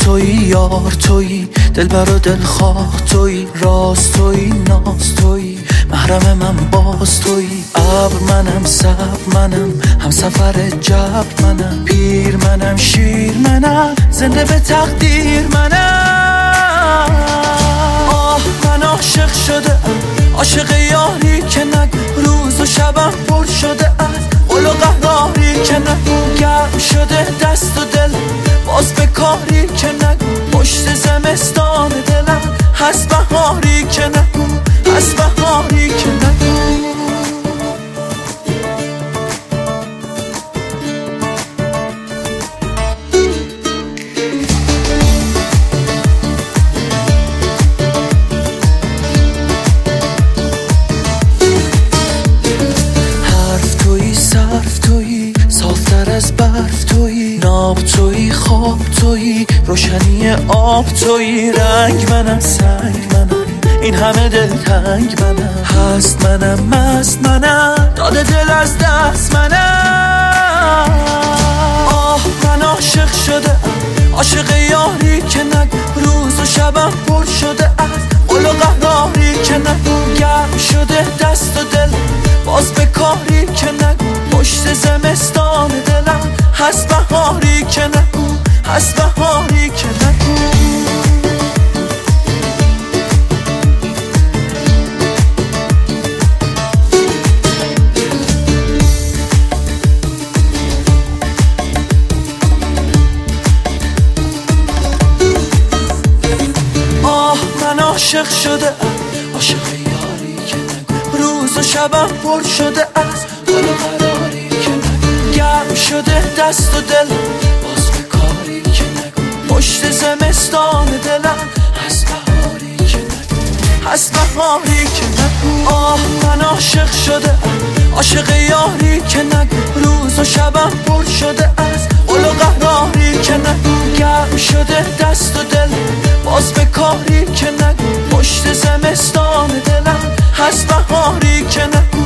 تویی، یار تویی، دلبر و دلخواه تویی، راز تویی، ناز تویی، محرم من باز تویی. ابر منم، صبر منم، هم سفر جبر منم، پیر منم، شیر منم، زنده به تقدیر منم. آه من عاشق شده ام، عاشق یاری که نگو، روز و شبم پر شده از قل و قهاری که نگو. گرم شده دست و دل باز به کاری که نگو، پشت زمستان دلم هست بهاری که نگو، هست بهاری که نگو. برف تویی، ناب تویی، خواب تویی، روشنی آب تویی. رنگ منم، سنگ منم، این همه دلتنگ منم، هست منم، مست منم، داده دل از دست منم. آه من عاشق شده ام، عاشق یاری که نگو، روز و شبم پر شده از قل و قهاری که نگو. گرم شده دست و دل باز به کاری که نگو، پشت زمستان دلم هست بهاری که نگو، هست بهاری که نگو. آه من عاشق شده ام، عاشق یاری که نگو، روز و شبم پر شده از قل و قراری که نگو. گرم شده دست و دل باز به کاری که نگو، پشت زمستان دلم هست بهاری که نگو، هست بهاری که نگو. آه من عاشق شده ام، عاشق یاری که نگو، روز و شبم پر شده از قل و قهاری که نگو. گرم شده دست و دل باز به کاری که نگو، پشت زمستان دلم هست بهاری که نگو.